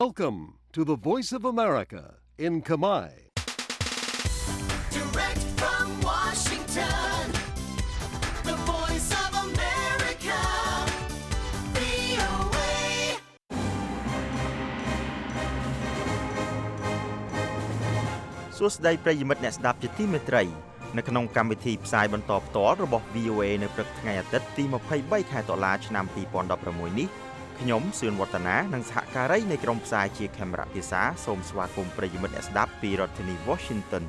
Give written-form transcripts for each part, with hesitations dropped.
Welcome to the Voice of America in Khmer. Direct from Washington, the Voice of America, VOA. សួស្តីប្រិយមិត្តអ្នកស្ដាប់ជាទីមេត្រីនៅក្នុងកម្មវិធីផ្សាយបន្តផ្ទាល់របស់ VOA នៅព្រឹកថ្ងៃអាទិត្យទី23ខែតុលាឆ្នាំ2016នេះខ្ញុំសឿនវឌ្ឍនានិងសហការីនៃក្រុមផ្សាយជាខេមរៈភាសាសូមស្វាគមន៍ប្រិយមិត្តអ្នកស្ដាប់ពីរដ្ឋធានី Washington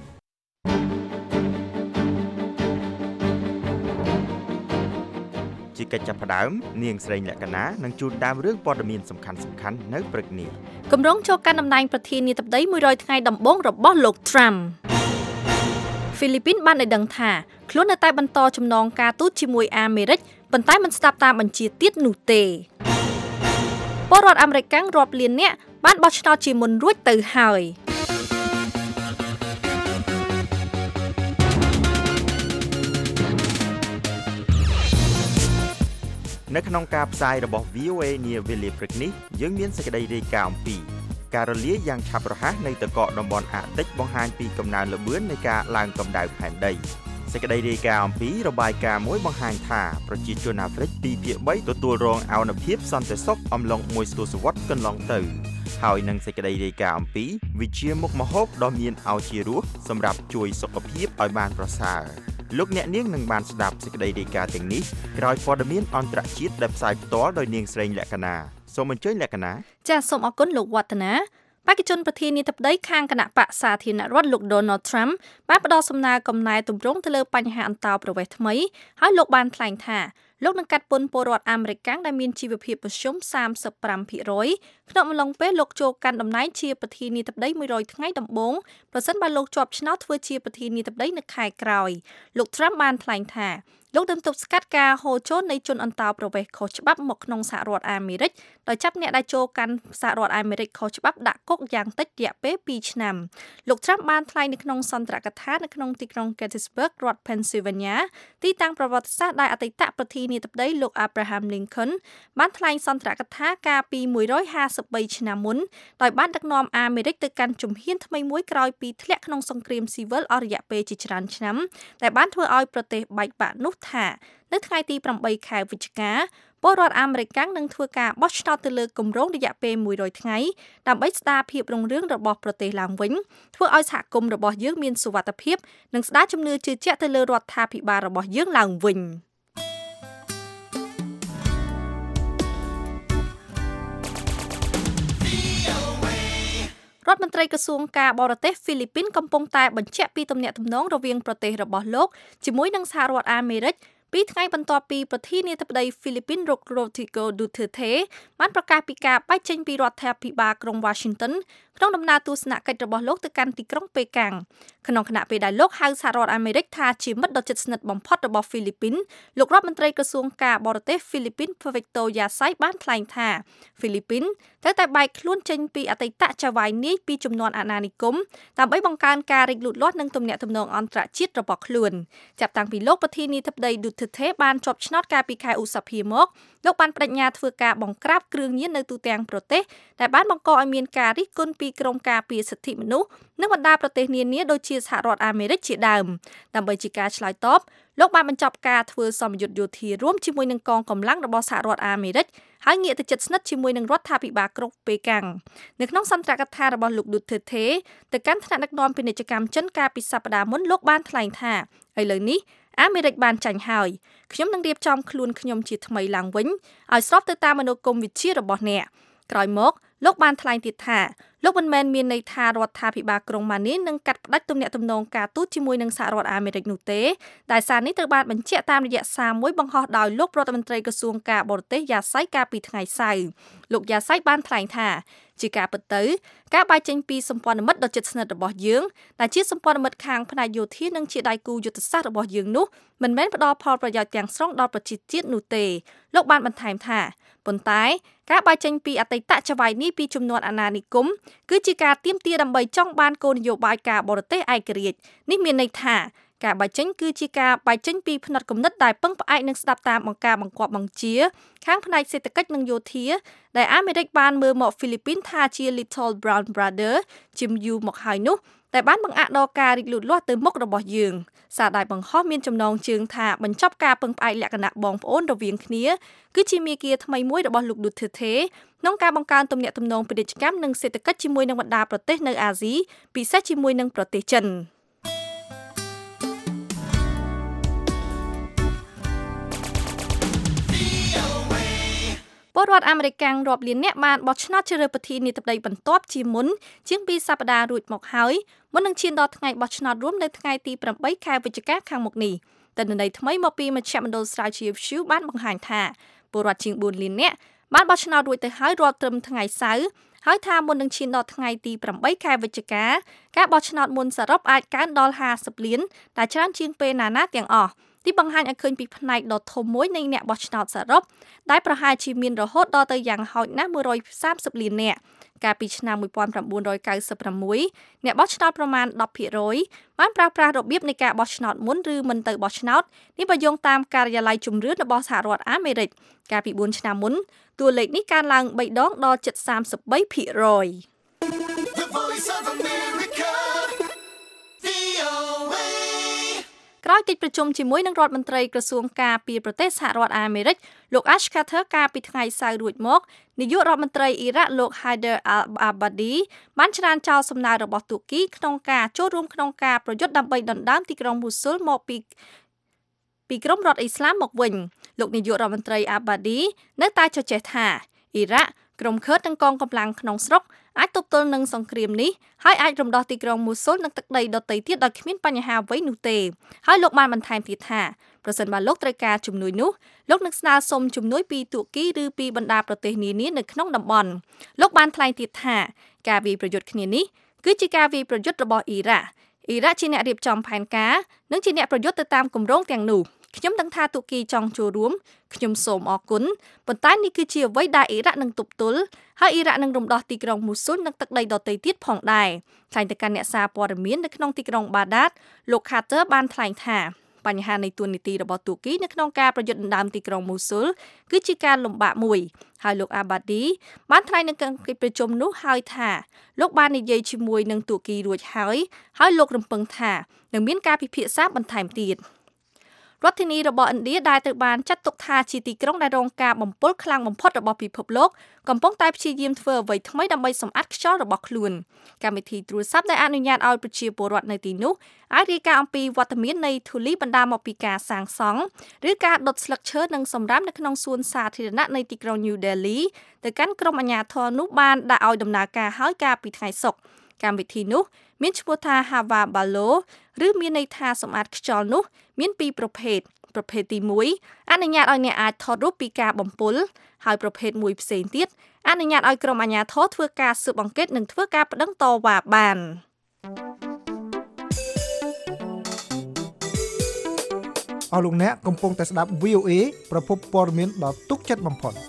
ជាកិច្ចចាប់ផ្ដើមនាងស្រីលក្ខណានឹងជូនតាមរឿងព័ត៌មានសំខាន់ៗនៅព្រឹកនេះគម្រោងចូលកាន់តំណែងប្រធានាធិបតី100ថ្ងៃដំបូងរបស់លោក Trump ហ្វីលីពីនបានឲ្យដឹងថាខ្លួននៅតែបន្តចំណងការទូតជាមួយអាមេរិកប៉ុន្តែមិនស្ដាប់តាមបញ្ជាទៀតនោះទេពលរដ្ឋអាមេរិករាប់លាននាក់បានបោះឆ្នោតជាមុនរួចទៅហើយនៅក្នុងការផ្សាយរបស់ VOA នាវេលាព្រឹកនេះយើងមានសេចក្តីរាយការណ៍អំពីការរលាយយ៉ាងឆាប់រហ័សនៃទឹកកកតំបន់អាកតិចបង្ហាញពីកំណើនល្បឿននៃការឡើងកម្ដៅផែនដីសេចក្តីរាយការណ៍អំពីរបាយការណ៍មួយបង្ហាញថាប្រជាជនអាហ្វ្រិក2ភាគ3ទទួលរងអនុភាពសន្តិសុខអំឡុងមួយសតវត្សរ៍កន្លងទៅហើយនឹងសេចក្តីរាយការណ៍អំពីវិជាមុខម្ហូបដ៏មានឱជារសសម្រាប់ជួយសុខភាពឲ្យបានប្រសើរលោកអ្នកនាងនឹងបានស្ដាប់សេចក្តីរាយការណ៍ទាំងនេះក្រោយព័ត៌មានអន្តរជាតិដែលផ្សាយផ្ទាល់ដោយនាងស្រីលក្ខណាសូមអញ្ជើញលក្ខណាចាសសូមអរគុណលោកវឌ្ឍនាបេក្ខជនប្រធានាធិបតីខាងគណៈបកសាធារណរដ្ឋលោក Donald Trump បានផ្ដល់សំណើកំណែទម្រង់ទៅលើបញ្ហាអន្តោប្រវេសន៍ថ្មីហើយលោកបានថ្លែងថាលោកនឹងកាត់ពន្ធពលរដ្ឋអាមេរិកដែលមានជីវភាពមធ្យម 35% ក្នុងអំឡុងពេលលោកចូលកាន់តំណែងជាប្រធានាធិបតី100ថ្ងៃដំបូងប្រសិនបើលោកជាប់ឆ្នោតធ្វើជាប្រធានាធិបតីនៅខែក្រោយលោក Trump បានថ្លែងថាលោកនឹងទប់ស្កាត់ការហូរចូលនៃជនអន្តោប្រវេសន៍ខុសច្បាប់មកក្នុងសហរដ្ឋអាមេរិកដោយចាប់អ្នកដែលចូលកាន់សហរដ្ឋអាមេរិកខុសច្បាប់ដាក់គុកយ៉ាងតិចរយៈពេល2ឆ្នាំលោក Trump បានថ្លែងនៅក្នុងសន្ទរកថានៅក្នុងទីក្រុង Gettysburg រដ្ឋ Pennsylvania ទីតាំងប្រវត្តិសាស្ត្រដែលអតីតប្រធានាធិបតីលោក Abraham Lincoln បានថ្លែងសន្ទរកថាកាលពី153ឆ្នាំមុនដោយបានដឹកនាំអាមេរិកទៅកាន់ជំហានថ្មីមួយក្រោយពីធ្លាក់ក្នុងសង្គ្រាមស៊ីវិលអស់រយៈពេលជាច្រើនឆ្នាំដែលបានធ្វើឲ្យប្រទេសបែកបាក់នោះថានៅថ្ងៃទី8ខែវិច្ឆិកាពលរដ្ឋអាមេរិកនឹងធ្វើការបោះឆ្នោតទៅលើគម្រោងរយៈពេល100ថ្ងៃដើម្បីស្ដារភាពរុងរឿងរបស់ប្រទេសឡើងវិញធ្វើឲ្យសហគមន៍របស់យើងមានសុវត្ថិភាពនិងស្ដារជំនឿជឿជាក់ទៅលើរដ្ឋាភិបាលរបស់យើងឡើងវិញរដ្ឋមន្ត្រីក្រសួងការបរទេសហ្វីលីពីនកំពុងតែបញ្ជាក់ពីទំនាក់ទំនងរវាងប្រទេសរបស់លោកជាមួយនឹងសហរដ្ឋអាមេរិកពីថ្ងៃបន្ទាប់ពីប្រធានាធិបតីហ្វីលីពីនលោក Rodrigo Duterte បានប្រកាសពីការបែកចេញពីរដ្ឋាភិបាលក្រុង Washington ក្នុងដំណើរទស្សនកិច្ចរបស់លោកទៅកាន់ទីក្រុងប៉េកាំងក្នុងខណៈពេលដែលលោកហៅសហរដ្ឋអាមេរិកថាជាមិត្តដ៏ជិតស្និទ្ធបំផុតរបស់ហ្វីលីពីនលោករដ្ឋមន្ត្រីក្រសួងការបរទេសហ្វីលីពីន Victor Yasay បានថ្លែងថាហ្វីលីពីនត្រូវតែបែកខ្លួនចេញពីអតីតចៅហ្វាយនាយពីជំនាន់អាណានិគមដើម្បីបង្កើនការរីកលូតលាស់និងទំនាក់ទំនងអន្តរជាតិរបស់ខ្លួនចាប់តាំងពីលោកប្រធានាធិបតី Duterte បានជាប់ឆ្នោតកាលពីខែឧសភាមកលោកបានបដិញ្ញាធ្វើការបង្ក្រាបគ្រឿងញៀននៅទូទាំងប្រទេសដែលបានបង្កឲ្យមានការរិះគន់ពីក្រមការពារសិទ្ធិមនុស្សនិងបណ្ដាប្រទេសនានាដូចជាសហរដ្ឋអាមេរិកជាដើមដើម្បីជាការឆ្លើយតបលោកបានបញ្ចប់ការធ្វើសម្ពយុទ្ធយោធារួមជាមួយនឹងកងកម្លាំងរបស់សហរដ្ឋអាមេរិកហើយងាកទៅជិតស្និទ្ធជាមួយនឹងរដ្ឋាភិបាលក្រុងប៉េកាំងនៅក្នុងសន្ទរកថារបស់លោក Duterte ទៅកាន់ថ្នាក់ដឹកនាំពាណិជ្ជកម្មចិនកាលពីសប្តាហ៍មុនលោកបានថ្លែងថាឥឡូវនេះអាមេរិកបានចាញ់ហើយខ្ញុំនឹងរៀបចំខ្លួនខ្ញុំជាថ្មីឡើងវិញឲ្យស្របទៅតាមមនោគមវិជ្ជារបស់អ្នកក្រោយមកលោកបានថ្លែងទៀតថាលោកមិនមែនមានន័យថារដ្ឋាភិបាលក្រុងម៉ានីនឹងកាត់ផ្តាច់ទំនាក់ទំនងការទូតជាមួយនឹងសហរដ្ឋអាមេរិកនោះទេដែលសារនេះត្រូវបានបញ្ជាក់តាមរយៈសារមួយបង្ហោះដោយលោករដ្ឋមន្ត្រីក្រសួងការបរទេសយ៉ាសៃកាលពីថ្ងៃសៅរ៍លោកយ៉ាសៃបានថ្លែងថាជាការពិតទៅការបែកចេញពីសម្ព័ន្ធមិត្តដ៏ជិតស្និទ្ធរបស់យើងដែលជាសម្ព័ន្ធមិត្តខាងផ្នែកយោធានិងជាដៃគូយុទ្ធសាស្ត្ររបស់យើងនោះមិនមែនផ្ដល់ផលប្រយោជន៍ទាំងស្រុងដល់ប្រជាជាតិនោះទេលោកបានបន្ថែមថាប៉ុន្តែការបែកចេញពីអតីតចៅហ្វាយនាយពីជំនាន់អាណានិគមគឺជាការទាមទារដើម្បីចង់បានគោលនយោបាយការបរទេសឯករាជ្យនេះមានន័យថាការបាយចេញគឺជាការបាយចេញពីផ្នែកគំនិតដែលពឹងផ្អែកនឹងស្ដាប់តាមបង្ការបង្គាប់បង្ជាខាងផ្នែកសេដ្ឋកិច្ចនិងយោធាដែលអាមេរិកបានមើលមកហ្វីលីពីនថាជា Little Brown Brother ជាយូរមកហើយនោះតែបានបង្អាក់ដល់ការរីកលូតលាស់ទៅមុខរបស់យើងសារដែលបង្ហោះមានចំណងជើងថាបញ្ចប់ការពឹងផ្អែកលក្ខណៈបងប្អូនរវាងគ្នាគឺជាមាគ៌ាថ្មីមួយរបស់លោក Duterte ក្នុងការបង្កើនទំនាក់ទំនងពាណិជ្ជកម្មនិងសេដ្ឋកិច្ចជាមួយនឹងបណ្ដាប្រទេសនៅអាស៊ីពិសេសជាមួយនឹងប្រទេសចិនពលរដ្ឋអាមេរិករាប់លានអ្នកបានបោះឆ្នោតជ្រើសរើសប្រធានាធិបតីបន្ទាប់ជាមុនជាង2សប្តាហ៍រួចមកហើយមុននឹងឈានដល់ថ្ងៃបោះឆ្នោតរួមនៅថ្ងៃទី8ខែវិច្ឆិកាខាងមុខនេះទិន្នន័យថ្មីមកពីមជ្ឈមណ្ឌលស្រាវជ្រាវ Pew បានបង្ហាញថាពលរដ្ឋជាង4លានអ្នកបានបោះឆ្នោតរួចទៅហើយរាល់ត្រឹមថ្ងៃសៅរ៍ហើយថាមុននឹងឈានដល់ថ្ងៃទី8ខែវិច្ឆិកាការបោះឆ្នោតមុនសរុបអាចកើនដល់50លានដែលច្រើនជាងពេលណាទាំងអស់ទីបង្ហាញឲ្យឃើញពីផ្នែកដ៏ធំមួយនៃអ្នកបោះឆ្នោតសរុបដែលប្រហែលជាមានរហូតដល់ទៅយ៉ាងហោចណាស់130លាននាក់កាលពីឆ្នាំ1996អ្នកបោះឆ្នោតប្រមាណ 10% បានប្រើប្រាស់របៀបនៃការបោះឆ្នោតមុនឬមិនទៅបោះឆ្នោតនេះបើយោងតាមការិយាល័យជំរឿនរបស់សហរដ្ឋអាមេរិកកាលពី4ឆ្នាំមុនតួលេខនេះកើនឡើង3ដងដល់ជិត 33% The Voice of America, VOA. ក្រោយកិច្ចប្រជុំជាមួយនឹងរដ្ឋមន្ត្រីក្រសួងការពារប្រទេសសហរដ្ឋអាមេរិកលោក Ash Carter កាលពីថ្ងៃសៅរ៍រួចមកនាយករដ្ឋមន្ត្រីអ៊ីរ៉ាក់លោក Haider al-Abadi បានច្រានចោលសំណើរបស់ទូគីក្នុងការចូលរួមក្នុងការប្រយុទ្ធដើម្បីដណ្ដើមទីក្រុងមូស៊ុលមកពីក្រុមរដ្ឋអ៊ីស្លាមមកវិញលោកនាយករដ្ឋមន្ត្រី Abadi នៅតែជជែកថាអ៊ីរ៉ាក់ក្រុមឃឺតនិងកងកម្លាំងក្នុងស្រុកអាចទប់ទល់នឹងសង្គ្រាមនេះហើយអាចរំដោះទីក្រុងមូស៊ុលនិងទឹកដីដទៃទៀតដោយគ្មានបញ្ហាអ្វីនោះទេហើយលោកបានបន្ថែមទៀតថាប្រសិនបើលោកត្រូវការជំនួយនោះលោកនឹងស្នើសុំជំនួយពីទូគីឬពីបណ្ដាប្រទេសនានានៅក្នុងតំបន់លោកបានថ្លែងទៀតថាការវាយប្រយុទ្ធគ្នានេះគឺជាការវាយប្រយុទ្ធរបស់អ៊ីរ៉ាក់ជាអ្នករៀបចំផែនការនិងជាអ្នកប្រយុទ្ធទៅតាមគម្រោងទាំងនោះខ្ញុំដឹងថាទូគីចង់ចូលរួមខ្ញុំសូមអរគុណប៉ុន្តែនេះគឺជាអ្វីដែលអ៊ីរ៉ាក់នឹងទប់ទល់ហើយអ៊ីរ៉ាក់នឹងរំដោះទីក្រុងមូស៊ុលនិងទឹកដីដទៃទៀតផងដែរថ្លែងទៅកាន់អ្នកសារព័ត៌មាននៅក្នុងទីក្រុងបាដាតលោក Carter បានថ្លែងថាបញ្ហានៃទួនាទីរបស់ទូគីនៅក្នុងការប្រយុទ្ធដណ្ដើមទីក្រុងមូស៊ុលគឺជាការលំបាកមួយហើយលោក Abadi បានថ្លែងនៅក្នុងកិច្ចប្រជុំនោះហើយថាលោកបាននិយាយជាមួយនឹងទូគីរួចហើយលោករំពឹងថានឹងមានការពិភាក្សាបន្ថែមទៀតរដ្ឋធានីរបស់ឥណ្ឌាដែលត្រូវបានចាត់ទុកថាជាទីក្រុងដែលរងការបំពុលខ្លាំងបំផុតរបស់ពិភពលោកកំពុងតែព្យាយាមធ្វើអ្វីថ្មីដើម្បីសម្អាតខ្យល់របស់ខ្លួនកម្មវិធីទូរស័ព្ទដែលអនុញ្ញាតឲ្យប្រជាពលរដ្ឋនៅទីនោះអាចរាយការណ៍អំពីវត្តមាននៃធូលីបណ្ដាលមកពីការសាងសង់ឬការដុតស្លឹកឈើនិងសម្រាមនៅក្នុងសួនសាធារណៈនៃទីក្រុង New Delhi ទៅកាន់ក្រុមអាជ្ញាធរនោះបានដាក់ឲ្យដំណើរការហើយកាលពីថ្ងៃសុក្រកម្មវិធីនោះមានឈ្មោះថា Hava Balo ឬមានន័យថាសម្អាតខ្យល់នោះមានពីរប្រភេទទី1អនុញ្ញាតឲ្យអ្នកអាចថតរូបពីការបំពុលហើយប្រភេទមួយផ្សេងទៀតអនុញ្ញាតឲ្យក្រុមអាជ្ញាធរធ្វើការស៊ើបអង្កេតនិងធ្វើការប្តឹងតវ៉ាបានអស់លោកអ្នកកំពុងតែស្ដាប់ VOA ប្រភពព័ត៌មានដ៏ទុកចិត្តបំផុត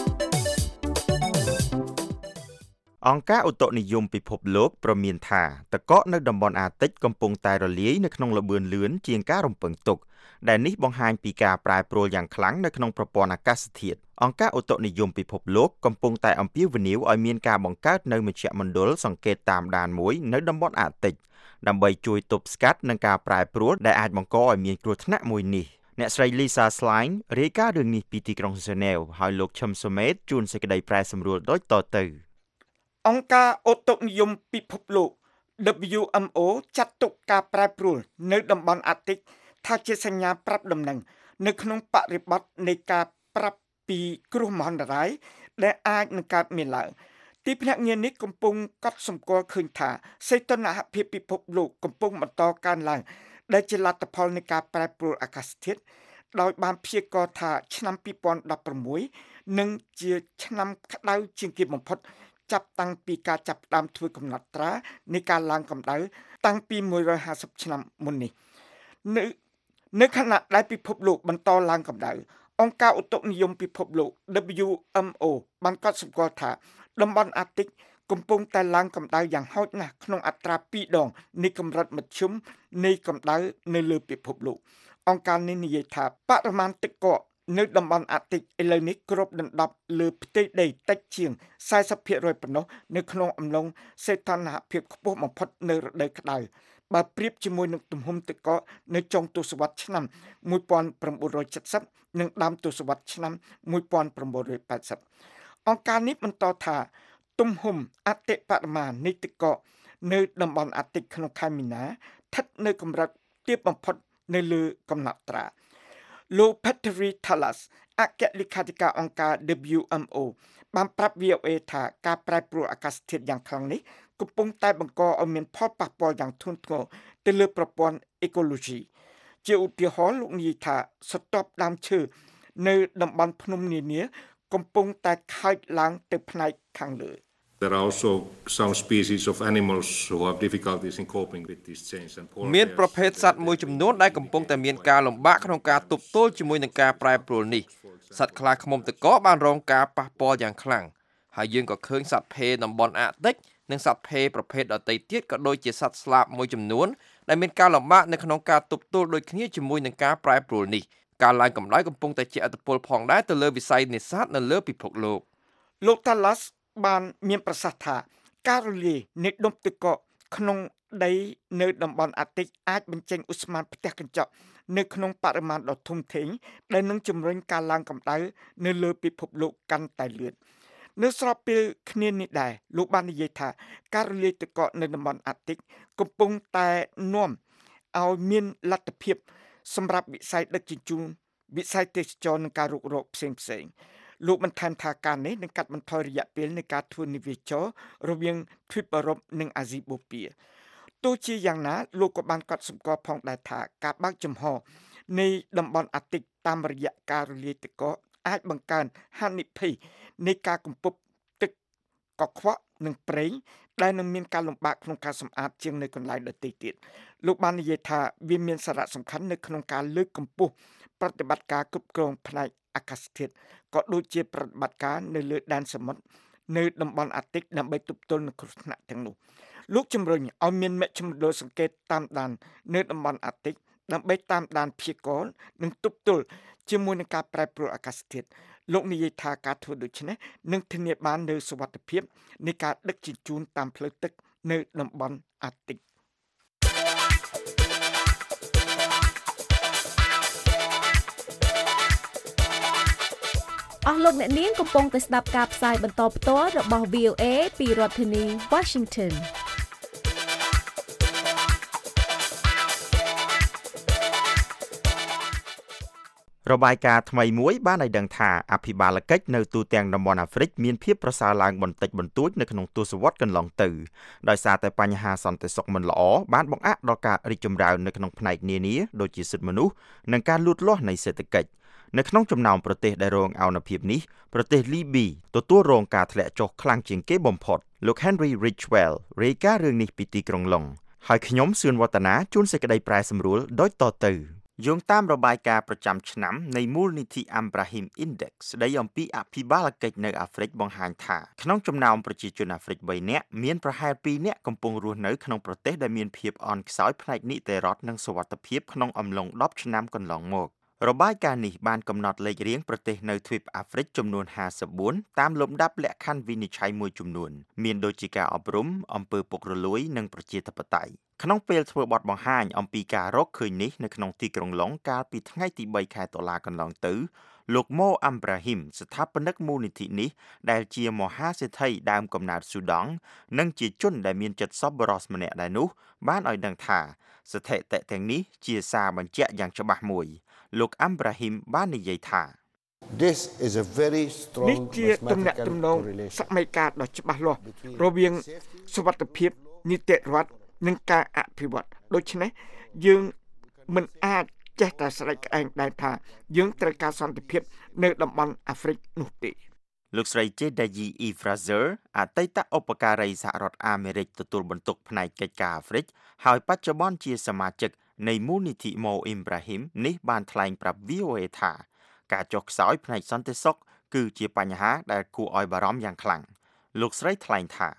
អង្គការឧតុនិយមពិភពលោកប្រមានថាទឹកកកនៅតំបន់អាតិចកំពុងតែរលាយនៅក្នុងល្បឿនលឿនជាងការរំពឹងទុកដែលនេះបង្ហាញពីការប្រែប្រួលយ៉ាងខ្លាំងនៅក្នុងប្រព័ន្ធអាកាសធាតុអង្គការឧតុនិយមពិភពលោកកំពុងតែអំពាវនាវឲ្យមានការបង្កើតនៅមជ្ឈមណ្ឌលសង្កេតតាមដានមួយនៅតំបន់អាតិចដើម្បីជួយទប់ស្កាត់នឹងការប្រែប្រួលដែលអាចបង្កឲ្យមានគ្រោះថ្នាក់មួយនេះអ្នកស្រី Lisa Schlein រាយការណ៍រឿងនេះពីទីក្រុង Geneva ហើយលោកឈឹមសុមេតជួនសេចក្តីប្រែសម្រួលដូចតទៅអង្គការឧតុនិយមពិភពលោក WMO ចាត់ទុកការប្រែប្រួលនៅតំបន់អាតិកថាជាសញ្ញាប្រាប់ដំណឹងនៅក្នុងបរិបទនៃការប្រាប់ពីគ្រោះមហន្តរាយដែលអាចនឹងកើតមានឡើងទីភ្នាក់ងារនេះកំពុងកត់សម្គាល់ឃើញថាសីតុណ្ហភាពពិភពលោកកំពុងបន្តកើនឡើងដែលជាលទ្ធផលនៃការប្រែប្រួលអាកាសធាតុដោយបានព្យាករណ៍ថាឆ្នាំ2016នឹងជាឆ្នាំក្តៅជាងគេបំផុតចាប់តាំងពីការចាប់ផ្ដើមធ្វើកំណត់ត្រានៃការឡើងកម្ដៅតាំងពី150ឆ្នាំមុននេះនៅខណៈដែលពិភពលោកបន្តឡើងកម្ដៅអង្គការឧតុនិយមពិភពលោក WMO បានកត់សម្គាល់ថាតំបន់អាតិកកំពុងតែឡើងកម្ដៅយ៉ាងហោចណាស់ក្នុងអត្រា2ដងនៃកម្រិតមធ្យមនៃកម្ដៅនៅលើពិភពលោកអង្គការនេះនិយាយថាបរិមាណទឹកកកនៅតំបន់អាតិចឥឡូវនេះគ្របដណ្ដប់លើផ្ទៃដីតិចជាង 40% ប៉ុណ្ណោះនៅក្នុងអំឡុងសីតុណ្ហភាពខ្ពស់បំផុតនៅរដូវក្ដៅបើប្រៀបជាមួយនឹងទំហំទឹកកកនៅចុងទសវត្សរ៍ឆ្នាំ1970និងដើមទសវត្សរ៍ឆ្នាំ1980អង្គការនេះបន្តថាទំហំអតិបរមានៃទឹកកកនៅតំបន់អាតិចក្នុងខែមីនាស្ថិតនៅកម្រិតទាបបំផុតនៅលើកំណត់ត្រាលោក Petri Thalas អគ្គលេខាធិការអង្គការ WMO បានប្រាប់ VOA ថាការប្រែប្រួលអាកាសធាតុយ៉ាងខ្លាំងនេះកំពុងតែបង្កឲ្យមានផលប៉ះពាល់យ៉ាងធ្ងន់ធ្ងរទៅលើប្រព័ន្ធអេកូឡូស៊ីជាឧទាហរណ៍លោកនិយាយថាស្រទាប់ដើមឈើនៅតំបន់ភ្នំនានាកំពុងតែខើចឡើងទៅផ្នែកខាងលើ There are also some species of animals who have difficulties in coping with these changes and មានប្រភេទសត្វមួយចំនួនដែលកំពុងតែមានការលំបាកក្នុងការទប់ទល់ជាមួយនឹងការប្រែប្រួលនេះសត្វខ្លាឃ្មុំទឹកកកបានរងការប៉ះពាល់យ៉ាងខ្លាំងហើយយើងក៏ឃើញសត្វភេតំបន់អាកតិចនិងសត្វភេប្រភេទដទៃទៀតក៏ដូចជាសត្វស្លាបមួយចំនួនដែលមានការលំបាកនៅក្នុងការទប់ទល់ដូចគ្នាជាមួយនឹងការប្រែប្រួលនេះការឡើងកម្ដៅកំពុងតែជះឥទ្ធិពលផងដែរទៅលើវិស័យនេសាទនៅលើពិភពលោក Thalas បានមានប្រសាសន៍ថាការរលាយនៃដុំទឹកកកក្នុងដីនៅតំបន់អាតិចអាចបញ្ចេញឧស្ម័នផ្ទះកញ្ចក់នៅក្នុងបរិមាណដ៏ធំធេងដែលនឹងជំរុញការឡើងកម្ដៅនៅលើពិភពលោកកាន់តែលឿននៅស្របពេលគ្នានេះដែរលោកបាននិយាយថាការរលាយទឹកកកនៅតំបន់អាតិចកំពុងតែនាំឲ្យមានលទ្ធភាពសម្រាប់វិស័យដឹកជញ្ជូនវិស័យទេសចរនិងការរុករកផ្សេងៗលោកបន្ថែមថាការនេះនឹងកាត់បន្ថយរយៈពេលនៃការធ្វើនិវាចររវាងទ្វីបអឺរ៉ុបនិងអាស៊ីបូព៌ាទោះជាយ៉ាងណាលោកក៏បានកត់សម្គាល់ផងដែរថាការបើកចំហនៃតំបន់អាតិចតាមរយៈការរលាយទឹកកកអាចបង្កើនហានិភ័យនៃការកំពប់ទឹកកខ្វក់និងប្រេងដែលនឹងមានការលំបាកក្នុងការសម្អាតជាងនៅកន្លែងដទៃទៀតលោកបាននិយាយថាវាមានសារៈសំខាន់នៅក្នុងការលើកកម្ពស់ប្រតិបត្តិការគ្រប់គ្រងផ្នែកអាកាសធាតុក៏ដូចជាប្រតិបត្តិការនៅលើដែនសមុទ្រនៅតំបន់អាតិចដើម្បីទប់ទល់នឹងគ្រោះថ្នាក់ទាំងនោះលោកជំរុញឲ្យមានមជ្ឈមណ្ឌលសង្កេតតាមដាននៅតំបន់អាតិចដើម្បីតាមដានព្យាករណ៍និងទប់ទល់ជាមួយនឹងការប្រែប្រួលអាកាសធាតុលោកនិយាយថាការធ្វើដូច្នេះនឹងធានាបាននូវសុវត្ថិភាពនៃការដឹកជញ្ជូនតាមផ្លូវទឹកនៅតំបន់អាតិចអស់លោកអ្នកនាងកំពុងតែស្ដាប់ការផ្សាយបន្តផ្ទាល់របស់ VOA ពីរដ្ឋធានី Washington របាយការណ៍ថ្មីមួយបានឲ្យដឹងថាអភិបាលកិច្ចនៅទូទាំងតំបន់អាហ្វ្រិកមានភាពប្រសើរឡើងបន្តិចបន្តួចនៅក្នុងទសវត្សរ៍កន្លងទៅដោយសារតែបញ្ហាសន្តិសុខមិនល្អបានបង្អាក់ដល់ការរីកចម្រើននៅក្នុងផ្នែកនានាដូចជាសិទ្ធិមនុស្សនិងការលូតលាស់នៃសេដ្ឋកិច្ចនៅក្នុងចំណោមប្រទេសដែលរងឱនភាពនេះប្រទេសលីប៊ីទទួលរងការធ្លាក់ចុះខ្លាំងជាងគេបំផុតលោក Henry Ridgwell រាយការណ៍រឿងនេះពីទីក្រុងឡុងហើយខ្ញុំសឿនវឌ្ឍនាជួនសេចក្តីប្រែសម្រួលដូចតទៅយោងតាមរបាយការណ៍ប្រចាំឆ្នាំនៃមូលនិធិ Abraham Index ស្ដីអំពីអភិបាលកិច្ចនៅអាហ្វ្រិកបង្ហាញថាក្នុងចំណោមប្រជាជនអាហ្វ្រិក3នាក់មានប្រហែល2នាក់កំពុងរស់នៅក្នុងប្រទេសដែលមានភាពអន់ខ្សោយផ្នែកនីតិរដ្ឋនិងសុវត្ថិភាពក្នុងអំឡុង10ឆ្នាំកន្លងមករបាយការណ៍នេះបានកំណត់លេខរៀងប្រទេសនៅទ្វីបអាហ្វ្រិកចំនួន54តាមលំដាប់លក្ខខណ្ឌវិនិច្ឆ័យមួយចំនួនមានដូចជាការអប់រំអំពើពុករលួយនិងប្រជាធិបតេយ្យក្នុងពេលធ្វើបទបង្ហាញអំពីការរកឃើញនេះនៅក្នុងទីក្រុងឡុងកាលពីថ្ងៃទី3ខែតុលាកន្លងទៅលោក Mo Ibrahim ស្ថាបនិកមូលនិធិនេះដែលជាមហាសេដ្ឋីដើមកំណើតស៊ូដង់និងជាជនដែលមានចិត្តសប្បុរសម្នាក់ដែរនោះបានឲ្យដឹងថាស្ថិតិទាំងនេះជាសារបញ្ជាក់យ៉ាងច្បាស់មួយលោក Ibrahim បាននិយាយថា This is a very strong នេះជាទំនាក់ទំនងសម័យកាលដ៏ច្បាស់លាស់រវាងសុវត្ថិភាពនីតិរដ្ឋនិងការអភិវឌ្ឍដូច្នេះយើងមិនអាចចេះតែស្រែកក្អែងដែរថាយើងត្រូវការសន្តិភាពនៅតំបន់អាហ្វ្រិកនោះទេលោកស្រី Jedayi E. Fraser អតីតឧបការីសហរដ្ឋអាមេរិកទទួលបន្ទុកផ្នែកកិច្ចការអាហ្វ្រិកហើយបច្ចុប្បន្នជាសមាជិកនៃមូលនិធិ Mo Ibrahim នេះបានថ្លែងប្រាប់ VOA ថាការចុះខ្សោយផ្នែកសន្តិសុខគឺជាបញ្ហាដែលគួរឲ្យបារម្ភយ៉ាងខ្លាំងលោកស្រីថ្លែងថា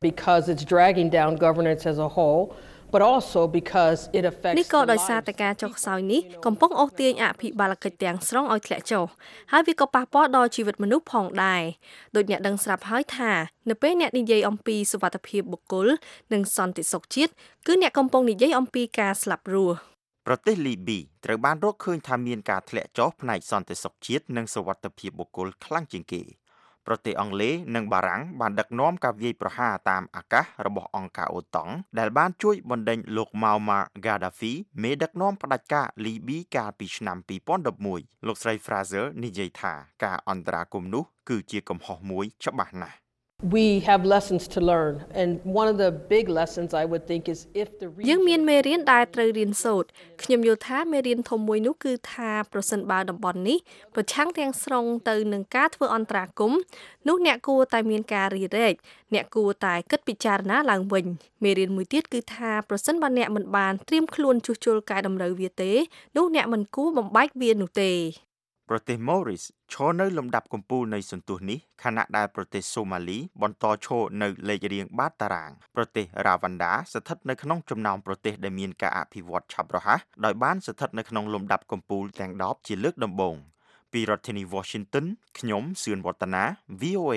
because it's dragging down governance as a whole but also because it affects នេះក៏ដោយសារតែការចុះខ្សោយនេះកំពុងអូសទាញអភិបាលកិច្ចទាំងស្រុងឲ្យធ្លាក់ចុះហើយវាក៏ប៉ះពាល់ដល់ជីវិតមនុស្សផងដែរដូចអ្នកដឹងស្រាប់ហើយថានៅពេលអ្នកនិយាយអំពីសុវត្ថិភាពបុគ្គលនិងសន្តិសុខជាតិគឺអ្នកកំពុងនិយាយអំពីការស្លាប់រស់ប្រទេសលីប៊ីត្រូវបានរកឃើញថាមានការធ្លាក់ចុះផ្នែកសន្តិសុខជាតិនិងសុវត្ថិភាពបុគ្គលខ្លាំងជាងគេប្រទេសអង់គ្លេសនិងបារាំងបានដឹកនាំការវាយប្រហារតាមអាកាសរបស់អង្គការអូតង់ដែលបានជួយបណ្ដេញលោក Muammar Gaddafi មេដឹកនាំផ្ដាច់ការលីប៊ីកាលពីឆ្នាំ2011លោកស្រី Fraser និយាយថាការអន្តរាគមន៍នោះគឺជាកំហុសមួយច្បាស់ណាស់ We have lessons to learn and one of the big lessons I would think is if the យើងមានមេរៀនដែលត្រូវរៀនសូត្រខ្ញុំយល់ថាមេរៀនធំមួយនោះគឺថាប្រសិនបើតំបន់នេះប្រឆាំងទាំងស្រុងទៅនឹងការធ្វើអន្តរាគមន៍នោះអ្នកគួរតែមានការរីរែកអ្នកគួរតែគិតពិចារណាឡើងវិញមេរៀនមួយទៀតគឺថាប្រសិនបើអ្នកមិនបានត្រៀមខ្លួនជួសជុលកែតម្រូវវាទេនោះអ្នកមិនគួរបំបែកវានោះទេប្រទេស Maurice ឈរនៅលំដាប់កំពូលនៃសន្ទុះនេះខណៈដែលប្រទេសសូម៉ាលីបន្តឈរនៅលេខរៀងបាតតារាងប្រទេសរ៉ាវ៉ាន់ដាស្ថិតនៅក្នុងចំណោមប្រទេសដែលមានការអភិវឌ្ឍឆាប់រហ័សដោយបានស្ថិតនៅក្នុងលំដាប់កំពូលទាំង10ជាលើកដំបូងពីរដ្ឋធានី Washington ខ្ញុំសឿនវឌ្ឍនា VOA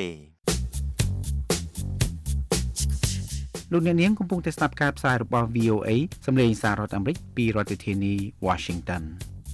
លោកអ្នកនាងកំពុងតែស្ដាប់ការផ្សាយរបស់ VOA សម្លេងសាររដ្ឋអាមេរិកពីរដ្ឋធានី Washington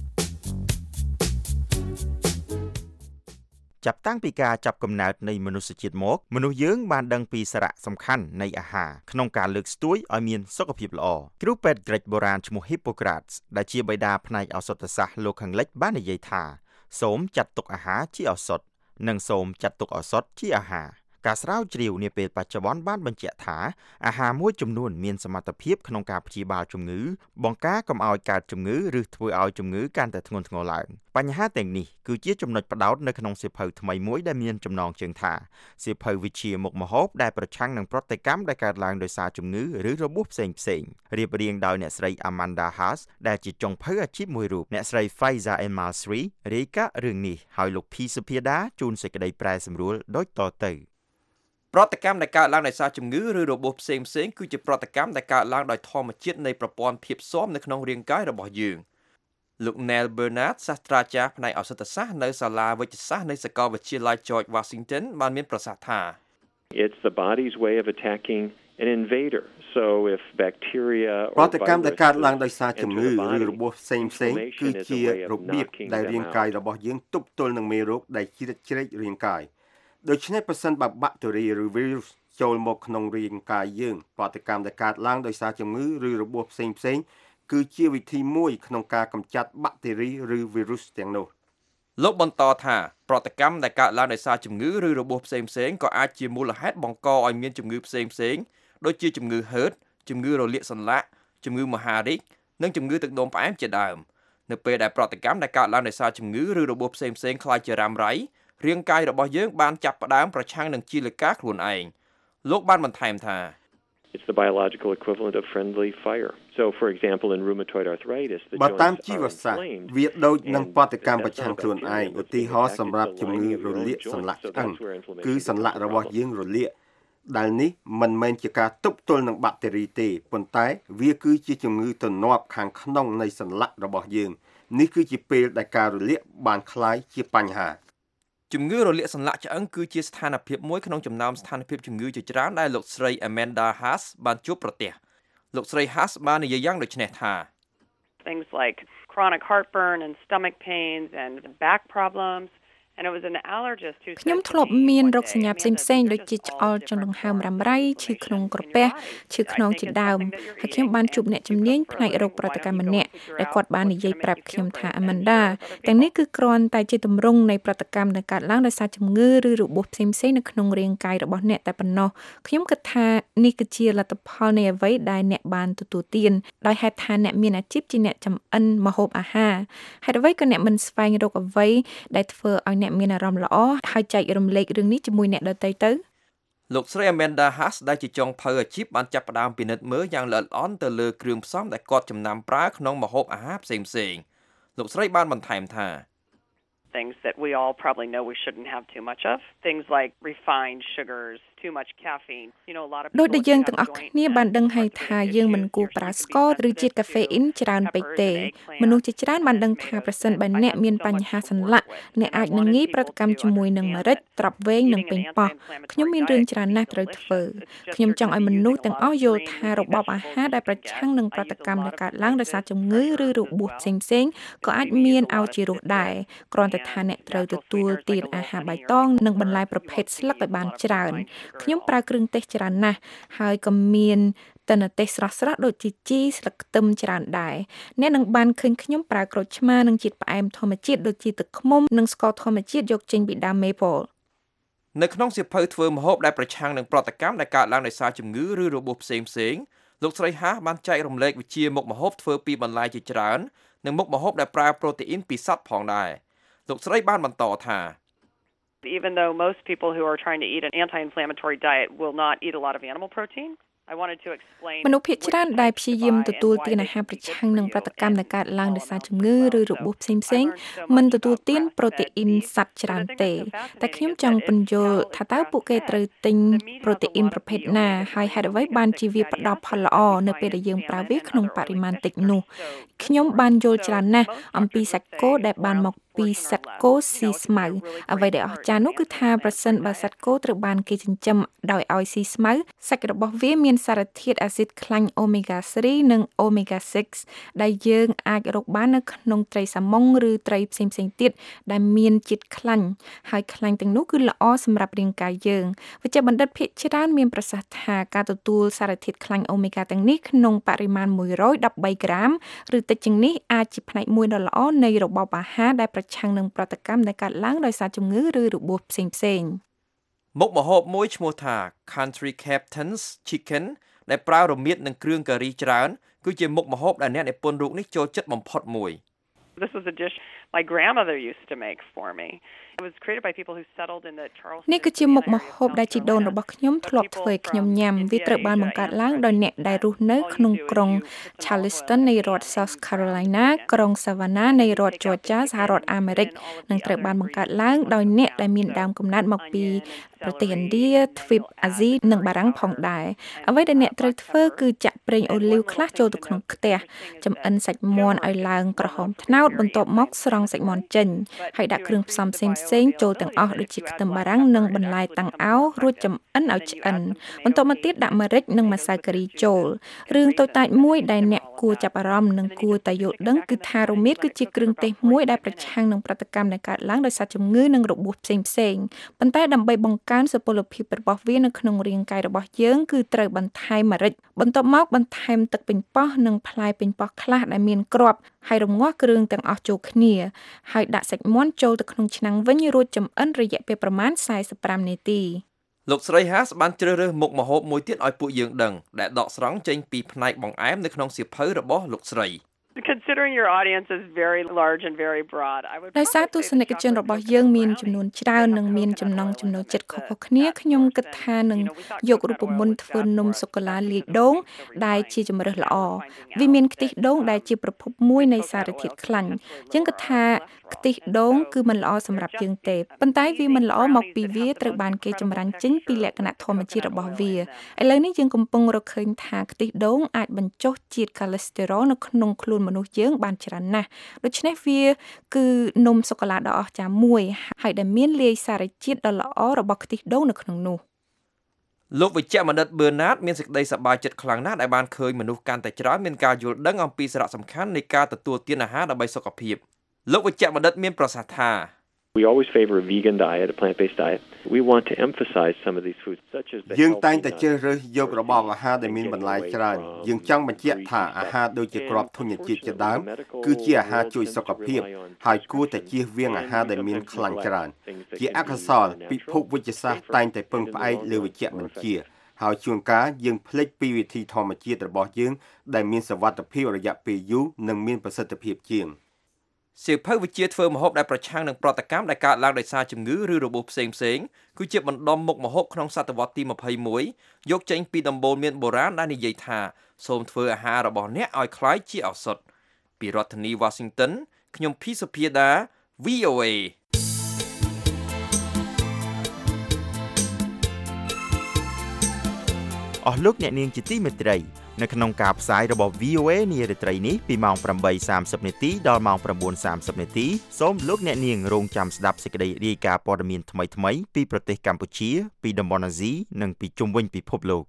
ចាប់តាំងពីការចាប់កំណើតនៃមនុស្សជាតិមកមនុស្សយើងបានដឹងពីសារៈសំខាន់នៃអាហារក្នុងការលើកស្ទួយឲ្យមានសុខភាពល្អគ្រូពេទ្យក្រិកបុរាណឈ្មោះ Hippocrates ដែលជាបិតាផ្នែកឱសថសាស្ត្រលោកខាងលិចបាននិយាយថាសូមចាត់ទុកអាហារជាឱសថនិងសូមចាត់ទុកឱសថជាអាហារការស្រាវជ្រាវនាពេលបច្ចុប្បន្នបានបញ្ជាក់ថាអាហារមួយចំនួនមានសមត្ថភាពក្នុងការព្យាបាលជំងឺបង្ការកុំឲ្យកើតជំងឺឬធ្វើឲ្យជំងឺកាន់តែធ្ងន់ធ្ងរឡើងបញ្ហាទាំងនេះគឺជាចំណុចផ្ដោតនៅក្នុងសៀវភៅថ្មីមួយដែលមានចំណងជើងថាសៀវភៅវិទ្យាមុខម្ហូបដែលប្រឆាំងនឹងប្រតិកម្មដែលកើតឡើងដោយសារជំងឺឬរបួសផ្សេងរៀបរៀងដោយអ្នកស្រី Amanda Haas ដែលជាចុងភៅអាជីពមួយរូបអ្នកស្រី Faiza Emalsri រាយការណ៍រឿងនេះហើយលោក P សុភាដាជូនសេចក្តីប្រែសម្រួលដូចតទៅប្រតិកម្មដែលកើតឡើងដោយសារជំងឺឬរបួសផ្សេងគឺជាប្រតិកម្មដែលកើតឡើងដោយធម្មជាតិនៃប្រព័ន្ធភាពស៊ាំនៅក្នុងរាងកាយរបស់យើងលោក Neil Bernard សាស្ត្រាចារ្យផ្នែកឱសថសាស្ត្រនៅសាលាវេជ្ជសាស្ត្រនៃសាកលវិទ្យាល័យ George Washington បានមានប្រសាសន៍ថា It's the body's way of attacking an invader. So if bacteria ប្រតិកម្មដែលកើតឡើងដោយសារជំងឺឬរបួសផ្សេងគឺជារបៀបដែលរាងកាយរបស់យើងទប់ទល់នឹងមេរោគដែលជ្រៀតជ្រែករាងកាយដូច្នេះប្រសិនបើបាក់តេរីឬវីរុសចូលមកក្នុងរាងកាយយើងប្រតិកម្មដែលកើតឡើងដោយសារជំងឺឬរបួសផ្សេងគឺជាវិធីមួយក្នុងការកម្ចាត់បាក់តេរីឬវីរុសទាំងនោះលោកបន្តថាប្រតិកម្មដែលកើតឡើងដោយសារជំងឺឬរបួសផ្សេងក៏អាចជាមូលហេតុបង្កឲ្យមានជំងឺផ្សេងដូចជាជំងឺហឺតជំងឺរលាកសន្លាក់ជំងឺមហារីកនិងជំងឺទឹកនោមផ្អែមជាដើមនៅពេលដែលប្រតិកម្មដែលកើតឡើងដោយសារជំងឺឬរបួសផ្សេងខ្លាយជារ៉ាំរ៉ៃរាងកាយរបស់យើងបានចាប់ផ្ដើមប្រឆាំងនឹងជាលិកាខ្លួនឯងលោកបានបន្ថែមថា It's the biological equivalent of friendly fire. So for example in rheumatoid arthritis the joints តាមជីវសាស្ត្រវាដូចនឹងប្រតិកម្មប្រឆាំងខ្លួនឯងឧទាហរណ៍សម្រាប់ជំងឺរលាកសន្លាក់ឆ្អឹងគឺសន្លាក់របស់យើងរលាកដែលនេះមិនមែនជាការទប់ទល់នឹងបាក់តេរីទេប៉ុន្តែវាគឺជាជំងឺទំនាប់ខាងក្នុងនៃសន្លាក់របស់យើងនេះគឺជាពេលដែលការរលាកបានคล้ายជាបញ្ហាជំងឺរលាកសន្លាក់ឆ្អឹងគឺជាស្ថានភាពមួយក្នុងចំណោមស្ថានភាពជំងឺជាច្រើនដែលលោកស្រី Amanda Haas បានជួបប្រទះលោកស្រី Haas បាននិយាយយ៉ាងដូចនេះថា Things like chronic heartburn and stomach pains and back problems and it was an allergist who ខ្ញុំធ្លាប់មានរោគសញ្ញាផ្សេងដូចជាឆ្អល់ចង្រង់ហើមរ៉ាំរ៉ៃឈឺក្នុងក្រពះឈឺខ្នងជាដើមហើយខ្ញុំបានជួបអ្នកជំនាញផ្នែករោគប្រតិកម្មម្នាក់ដែលគាត់បាននិយាយប្រាប់ខ្ញុំថា Amanda ទាំងនេះគឺគ្រាន់តែជាទម្រង់នៃប្រតិកម្មដែលកើតឡើងដោយសារជំងឺឬរបួសផ្សេងនៅក្នុងរាងកាយរបស់អ្នកតែប៉ុណ្ណោះខ្ញុំគិតថានេះគឺជាលទ្ធផលនៃអ្វីដែលអ្នកបានទទួលទានដោយហេតុថាអ្នកមានអាជីពជាអ្នកចម្អិនម្ហូបអាហារហេតុអ្វីក៏អ្នកមិនស្វែងរកអ្វីដែលធ្វើឲ្យអ្នកមានអារម្មណ៍ល្អហើយចែករំលែករឿងនេះជាមួយអ្នកដទៃទៅលោកស្រី Amanda Haas ដែលជាចុងភៅអាជីពបានចាប់ផ្ដើមពិនិត្យមើលយ៉ាងល្អិតល្អន់ទៅលើគ្រឿងផ្សំដែលគាត់ចំណាំប្រើក្នុងម្ហូបអាហារផ្សេងលោកស្រីបានបន្ថែមថា Things that we all probably know we shouldn't have too much of things like refined sugars too much caffeine. You know, a lot of ដោយដែលយើងទាំងអស់គ្នាបានដឹងហើយថាយើងមិនគួរប្រើស្ករឬជាតិកាហ្វេអ៊ីនច្រើនពេកទេមនុស្សជាច្រើនបានដឹងថាប្រសិនបើអ្នកមានបញ្ហាសន្លាក់អ្នកអាចនឹងងាយប្រតិកម្មជាមួយនឹងម្រេចត្រប់វែងនិងប៉េងប៉ោះខ្ញុំមានរឿងច្រើនណាស់ត្រូវធ្វើខ្ញុំចង់ឲ្យមនុស្សទាំងអស់យល់ថារបបអាហារដែលប្រឆាំងនឹងប្រតិកម្មដែលកើតឡើងដោយសារជំងឺឬរបួសផ្សេងៗក៏អាចមានឲ្យជារសដែរគ្រាន់តែថាអ្នកត្រូវទទួលទានអាហារបៃតងនិងបន្លែប្រភេទស្លឹកឲ្យបានច្រើនខ្ញុំប្រើគ្រឿងទេសច្រើនណាស់ហើយក៏មានតនទេសស្រស់ៗដូចជាជីស្លឹកខ្ទឹមច្រើនដែរអ្នកនឹងបានឃើញខ្ញុំប្រើក្រូចឆ្មានិងជាតិផ្អែមធម្មជាតិដូចជាទឹកឃ្មុំនិងស្ករធម្មជាតិយកចេញពីដើម maple នៅក្នុងសៀវភៅធ្វើម្ហូបដែលប្រឆាំងនឹងប្រតិកម្មដែលកើតឡើងដោយសារជំងឺឬរបួសផ្សេងៗលោកស្រីហាបានចែករំលែកវិជាមុខម្ហូបធ្វើពីបន្លែជាច្រើននិងមុខម្ហូបដែលប្រើប្រូតេអ៊ីនពីសត្វផងដែរលោកស្រីបានបន្តថា Even though most people who are trying to eat an anti-inflammatory diet will not eat a lot of animal protein, I wanted to explain មនុស្សភាគច្រើនដែលព្យាយាមទទួលទានអាហារប្រឆាំងនឹងប្រតិកម្មដែលកើតឡើងដោយសារជំងឺឬរបួសផ្សេងៗមិនទទួលទានប្រូតេអ៊ីនសត្វច្រើនទេតែខ្ញុំចង់ពន្យល់ថាតើពួកគេត្រូវទិញប្រូតេអ៊ីនប្រភេទណាហើយហេតុអ្វីបានជាវាផ្ដល់ផលល្អនៅពេលដែលយើងប្រើវាក្នុងបរិមាណតិចនោះខ្ញុំបានយល់ច្រើនណាស់អំពីសាច់គោដែលបានមកពីសត្វគោស៊ីស្មៅអ្វីដែលអស្ចារ្យនោះគឺថាប្រសិនបើសត្វគោត្រូវបានគេចិញ្ចឹមដោយឲ្យស៊ីស្មៅសាច់របស់វាមានសារធាតុអាស៊ីតខ្លាញ់ omega 3 និង omega 6ដែលយើងអាចរកបាននៅក្នុងត្រីសាម៉ុងឬត្រីផ្សេងៗទៀតដែលមានជាតិខ្លាញ់ហើយខ្លាញ់ទាំងនោះគឺល្អសម្រាប់រាងកាយយើងវិជ្ជបណ្ឌិតភាគច្រើនមានប្រសាសន៍ថាការទទួលសារធាតុខ្លាញ់ omega ទាំងនេះក្នុងបរិមាណ113ក្រាមឬតិចជាងនេះអាចជាផ្នែកមួយដ៏ល្អនៃរបបអាហារដែលប្រឆាំងនឹងប្រតិកម្មដែលកើតឡើងដោយសារជំងឺឬរបួសផ្សេងៗមុខម្ហូបមួយឈ្មោះថា Country Captain's Chicken ដែលប្រើរមៀតនិងគ្រឿងការីច្រើនគឺជាមុខម្ហូបដែលអ្នកនិពន្ធរូបនេះចូលចិត្តបំផុតមួយ This was a dish my grandmother used to make for me. It was created by people who settled in the Charleston. នេះគឺជាមុខម្ហូបដែលជីដូនរបស់ខ្ញុំធ្លាប់ធ្វើឲ្យខ្ញុំញ៉ាំវាត្រូវបានបង្កើតឡើងដោយអ្នកដែលរស់នៅក្នុងក្រុង Charleston នៃរដ្ឋ South Carolina ក្រុង Savannah នៃរដ្ឋ Georgia សហរដ្ឋអាមេរិកនិងត្រូវបានបង្កើតឡើងដោយអ្នកដែលមានដើមកំណើតមកពីប្រទេសឥណ្ឌាទ្វីបអាស៊ីនិងបារាំងផងដែរអ្វីដែលអ្នកត្រូវធ្វើគឺចាក់ប្រេងអូលីវខ្លះចូលទៅក្នុងខ្ទះចម្អិនសាច់មាន់ឲ្យឡើងក្រហមត្នោតបន្ទាប់មកស្រង់សាច់មាន់ចេញហើយដាក់គ្រឿងផ្សំផ្សេងៗចូលទាំងអស់ដូចជាខ្ទឹមបារាំងនិងបន្លែតាំងអោរួចចម្អិនឲ្យឆ្អិនបន្ទាប់មកទៀតដាក់ម្រេចនិងម្សៅការីចូលរឿងតូចតាចមួយដែលអ្នកគួរចាប់អារម្មណ៍និងគួរតែយល់ដឹងគឺថារមៀតគឺជាគ្រឿងទេសមួយដែលប្រឆាំងនឹងប្រតិកម្មដែលកើតឡើងដោយសារជំងឺនិងរបួសផ្សេងៗប៉ុន្តែដើម្បីបង្កើនសុពលភាពរបស់វានៅក្នុងរាងកាយរបស់យើងគឺត្រូវបន្ថែមម្រេចបន្ទាប់មកបន្ថែមទឹកប៉េងប៉ោះនិងផ្លែប៉េងប៉ោះខ្លះដែលមានគ្រាប់ហើយរំងាស់គ្រឿងទាំងអស់ចូលគ្នាហើយដាក់សាច់មាន់ចូលទៅក្នុងឆ្នាំងវិញរួចចម្អិនរយៈពេលប្រមាណ45នាទីលោកស្រីហាសបានជ្រើសរើសមុខម្ហូបមួយទៀតឲ្យពួកយើងដឹងដែលដកស្រង់ចេញពីផ្នែកបង្អែមនៅក្នុងសៀវភៅរបស់លោកស្រី Considering your audience is very large and very broad, I would ដោយសារទស្សនិកជនរបស់យើងមានចំនួនច្រើននិងមានចំណង់ចំណូលចិត្តខុសៗគ្នាខ្ញុំគិតថានឹងយករូបមន្តធ្វើនំសូកូឡាលាយដូងដែលជាជម្រើសល្អវាមានខ្ទិះដូងដែលជាប្រភពមួយនៃសារធាតុខ្លាញ់យើងគិតថាខ្ទិះដូងគឺមិនល្អសម្រាប់យើងទេប៉ុន្តែវាមិនល្អមកពីវាត្រូវបានគេចម្រាញ់ចេញពីលក្ខណៈធម្មជាតិរបស់វាឥឡូវនេះយើងកំពុងរកឃើញថាខ្ទិះដូងអាចបញ្ចុះជាតិកូលេស្តេរ៉ុលនៅក្នុងខ្លួនមនុស្សយើងបានច្រើនណាស់ដូច្នេះវាគឺនំសូកូឡាដ៏អស្ចារ្យមួយហើយដែលមានលាយសារជាតិដ៏ល្អរបស់ខ្ទិះដូងនៅក្នុងនោះលោកវិជ្ជបណ្ឌិត Bernard មានសេចក្តីសប្បាយចិត្តខ្លាំងណាស់ដែលបានឃើញមនុស្សកាន់តែច្រើនមានការយល់ដឹងអំពីសារៈសំខាន់នៃការទទួលទានអាហារដើម្បីសុខភាពលោកវិជ្ជបណ្ឌិតមានប្រសាសន៍ថា We always favor a vegan diet, a plant-based diet. We want to emphasize some of these foods such as the យើងតែងតែជ្រើសរើសយករបបអាហារដែលមានបន្លែច្រើនយើងចង់បញ្ជាក់ថាអាហារដូចជាគ្រាប់ធញ្ញជាតិជាដើមគឺជាអាហារជួយសុខភាពហើយគួរតែជៀសវាងអាហារដែលមានខ្លាញ់ច្រើនជាអកុសលពិភពវិទ្យាសាស្ត្រតែងតែពឹងផ្អែកលើវិជ្ជបញ្ជាហើយជួនកាលយើងភ្លេចពីវិធីធម្មជាតិរបស់យើងដែលមានសុវត្ថិភាពរយៈពេលយូរនិងមានប្រសិទ្ធភាពជាងសៀវភៅវិទ្យាធ្វើម្ហូបដែលប្រឆាំងនឹងប្រតិកម្មដែលកើតឡើងដោយសារជំងឺឬរបួសផ្សេងៗគឺជាបណ្ដុំមុខម្ហូបក្នុងសតវត្សទី21យកចេញពីដំបូន្មានបុរាណដែលនិយាយថាសូមធ្វើអាហាររបស់អ្នកឲ្យคล้ายជាឱសថពីរដ្ឋធានី Washington ខ្ញុំភីសុភាដា VOA អស់លោកអ្នកនាងជាទីមេត្រីនៅក្នុងការផ្សាយរបស់ VOA នារាត្រីនេះពីម៉ោង 8:30 នាទីដល់ម៉ោង 9:30 នាទីសូមលោកអ្នកនាងរងចាំស្ដាប់សេចក្តីរាយការណ៍ព័ត៌មានថ្មីៗពីប្រទេសកម្ពុជាពីតំបន់អាស៊ីនិងពីជុំវិញពិភពលោក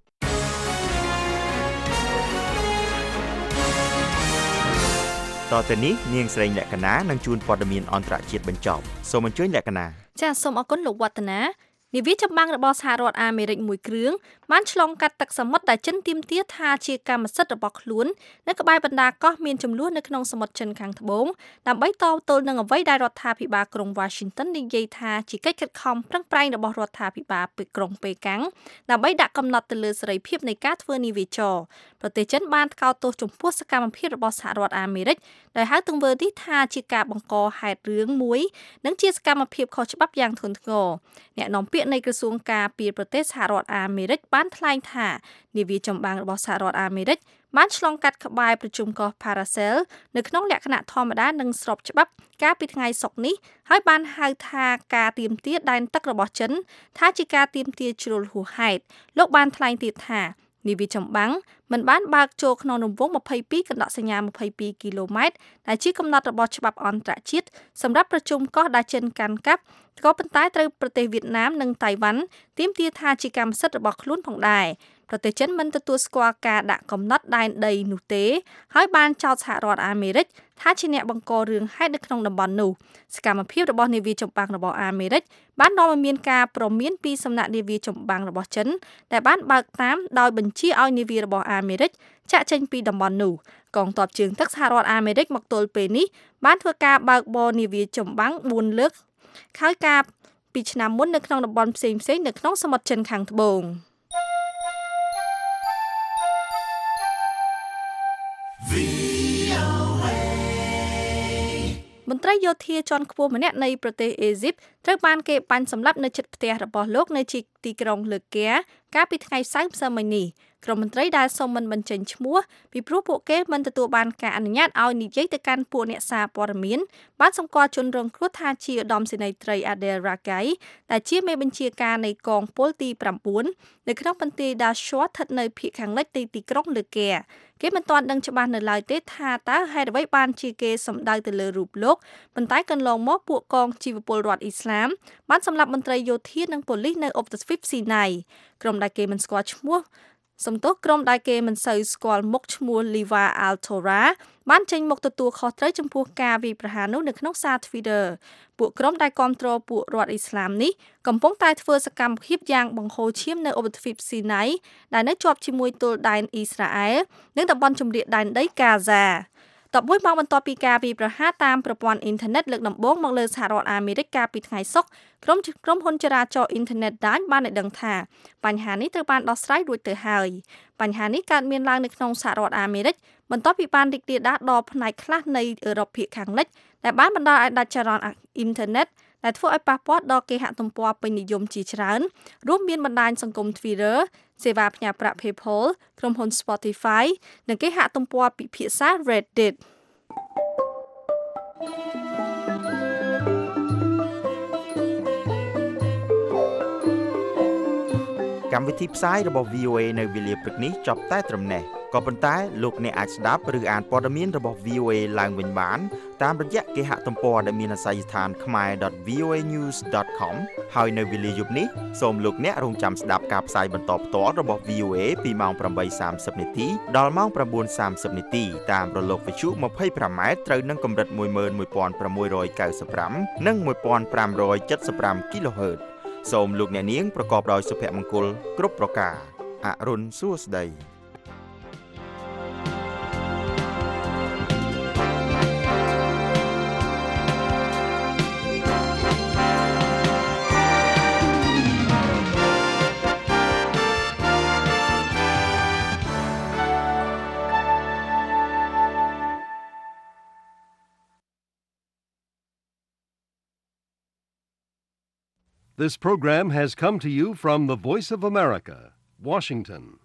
តទៅនេះនាងស្រីលក្ខណានឹងជួនព័ត៌មានអន្តរជាតិបញ្ចប់សូមអញ្ជើញលក្ខណាចាសសូមអរគុណលោកវឌ្ឍនានាវាចម្បាំងរបស់សហរដ្ឋអាមេរិកមួយគ្រឿងបានឆ្លងកាត់ទឹកសមុទ្រដែលចិនទាមទារថាជាកម្មសិទ្ធិរបស់ខ្លួននៅក្បែរបណ្ដាកោះមានចំនួននៅក្នុងសមុទ្រចិនខាងត្បូងដើម្បីតទល់នឹងអ្វីដែលរដ្ឋាភិបាលក្រុង Washington និយាយថាជាកិច្ចខិតខំប្រឹងប្រែងរបស់រដ្ឋាភិបាលក្រុងប៉េកាំងដើម្បីដាក់កំណត់ទៅលើសេរីភាពនៃការធ្វើនាវាចរប្រទេសចិនបានថ្កោលទោសចំពោះសកម្មភាពរបស់សហរដ្ឋអាមេរិកដោយហៅទង្វើនេះថាជាការបង្កហេតុរឿងមួយនិងជាសកម្មភាពខុសច្បាប់យ៉ាងធ្ងន់ធ្ងរអ្នកនាំពាក្យនៃក្រសួងការពារប្រទេសសហរដ្ឋអាមេរិកបានថ្លែងថានាវាចម្បាំងរបស់សហរដ្ឋអាមេរិកបានឆ្លងកាត់ក្បែរប្រជុំកោះ Paracel នៅក្នុងលក្ខណៈធម្មតានិងស្របច្បាប់កាលពីថ្ងៃសុក្រនេះហើយបានហៅថាការទាមទារដែនទឹករបស់ចិនថាជាការទាមទារជ្រុលហួសហេតុលោកបានថ្លែងទៀតថានាវាចម្បាំងមិនបានបើកចូលក្នុងរង្វង់22កណ្ដកសញ្ញា22គីឡូម៉ែត្រដែលជាកំណត់របស់ច្បាប់អន្តរជាតិសម្រាប់ប្រជុំកោះដែលចិនកាន់កាប់ក៏ប៉ុន្តែត្រូវប្រទេសវៀតណាមនិងតៃវ៉ាន់ទាមទារថាជាកម្មសិទ្ធិរបស់ខ្លួនផងដែរប្រទេសចិនមិនទទួលស្គាល់ការដាក់កំណត់ដែនដីនោះទេហើយបានចោទសហរដ្ឋអាមេរិកថាជាអ្នកបង្ករឿងហេតុនៅក្នុងតំបន់នោះសកម្មភាពរបស់នាវាចម្បាំងរបស់អាមេរិកបាននាំឲ្យមានការព្រមានពីសំណាក់នាវាចម្បាំងរបស់ចិនដែលបានបើកតាមដោយបញ្ជាឲ្យនាវារបស់អាមេរិកចាក់ចេញពីតំបន់នោះកងទ័ពជើងទឹកសហរដ្ឋអាមេរិកមកទល់ពេលនេះបានធ្វើការបើកបរនាវាចម្បាំង4លើកហើយការពីឆ្នាំមុននៅក្នុងតំបន់ផ្សេងៗនៅក្នុងសមុទ្រចិនខាងត្បូងមន្ត្រីយោធាជាន់ខ្ពស់ម្នាក់នៃប្រទេសអេស៊ីបត្រូវបានគេបាញ់សម្លាប់នៅជិតផ្ទះរបស់លោកនៅទីក្រុងលើកែកាលពីថ្ងៃសៅរ៍ម្សិលមិញនេះក្រុមមន្ត្រីដែលសូមមិនបញ្ចេញឈ្មោះពីព្រោះពួកគេមិនទទួលបានការអនុញ្ញាតឲ្យនិយាយទៅកាន់ពួកអ្នកសារព័ត៌មានបានសម្គាល់ជនរងគ្រោះថាជាឧត្តមសេនីយ៍ត្រី Adel Ragai ដែលជាមេបញ្ជាការនៃកងពលទី9នៅក្នុងបន្ទាយ Dashua ស្ថិតនៅភាគខាងលិចទីក្រុងលើកែគេមិនទាន់ដឹងច្បាស់នៅឡើយទេថាតើហេតុអ្វីបានជាគេសម្ដៅទៅលើរូបលោកប៉ុន្តែកន្លងមកពួកកងជីវពលរដ្ឋអ៊ីស្លាមបានសម្លាប់មន្ត្រីយោធានិងប៉ូលីសនៅឧបទ្វីបស៊ីណៃក្រុមដែលគេមិនស្គាល់ឈ្មោះក្រុមដែលគេមិនសូវស្គាល់មុខឈ្មោះ Liva Altora បានចេញមកទទួលខុសត្រូវចំពោះការវាយប្រហារនោះនៅក្នុងសារ Twitter ពួកក្រុមដែលគាំទ្រពួករដ្ឋអ៊ីស្លាមនេះកំពុងតែធ្វើសកម្មភាពយ៉ាងបង្ហូរឈាមនៅឧបទ្វីបស៊ីណៃដែលនៅជាប់ជាមួយទល់ដែនអ៊ីស្រាអែលនិងតំបន់ជម្រាកដែនដីកាហ្សា11ម៉ោងបន្ទាប់ពីការវាយប្រហារតាមប្រព័ន្ធអ៊ីនធឺណិតលើកដំបូងមកលើសហរដ្ឋអាមេរិកកាលពីថ្ងៃសុក្រក្រុមហ៊ុនចរាចរណ៍អ៊ីនធឺណិតដាញបានឲ្យដឹងថាបញ្ហានេះត្រូវបានដោះស្រាយរួចទៅហើយបញ្ហានេះកើតមានឡើងនៅក្នុងសហរដ្ឋអាមេរិកបន្ទាប់ពីបានរីករាលដាលដល់ផ្នែកខ្លះនៃអឺរ៉ុបភាគខាងលិចដែលបានបណ្ដាលឲ្យដាច់ចរន្តអ៊ីនធឺណិតដែលធ្វើឲ្យប៉ះពាល់ដល់គេហទំព័រពេញនិយមជាច្រើនរួមមានបណ្ដាញសង្គម Twitter សេវាផ្ញើប្រាក់ PayPal ក្រុមហ៊ុន Spotify និងគេហទំព័រពិភាក្សា Reddit កម្មវិធីផ្សាយរបស់ VOA នៅវេលាព្រឹកនេះចប់តែត្រឹមនេះក៏ប៉ុន្តែលោកអ្នកអាចស្ដាប់ឬអានព័ត៌មានរបស់ VOA ឡើងវិញបានតាមរយៈគេហទំព័រដែលមានអាសយដ្ឋាន khmer.voanews.com ហើយនៅវេលាយប់នេះសូមលោកអ្នករងចាំស្ដាប់ការផ្សាយបន្តផ្ទាល់របស់ VOA ពីម៉ោង 8:30 នាទីដល់ម៉ោង 9:30 នាទីតាមរលកវិទ្យុ 25M ត្រូវនឹងកម្រិត 11695 និង 1575 kHzសូមលោកអ្នកនាងប្រកបដោយសុភមង្គលគ្រប់ប្រការអរុនសួស្តី This program has come to you from the Voice of America, Washington.